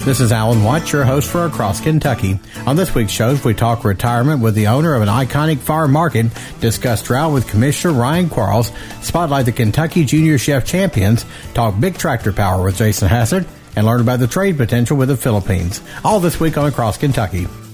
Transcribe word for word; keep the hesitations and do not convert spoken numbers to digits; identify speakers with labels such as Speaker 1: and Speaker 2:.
Speaker 1: This is Alan Watts, your host for Across Kentucky. On this week's shows, we talk retirement with the owner of an iconic farm market, discuss drought with Commissioner Ryan Quarles, spotlight the Kentucky Junior Chef Champions, talk big tractor power with Jason Hassard, and learn about the trade potential with the Philippines. All this week on Across Kentucky.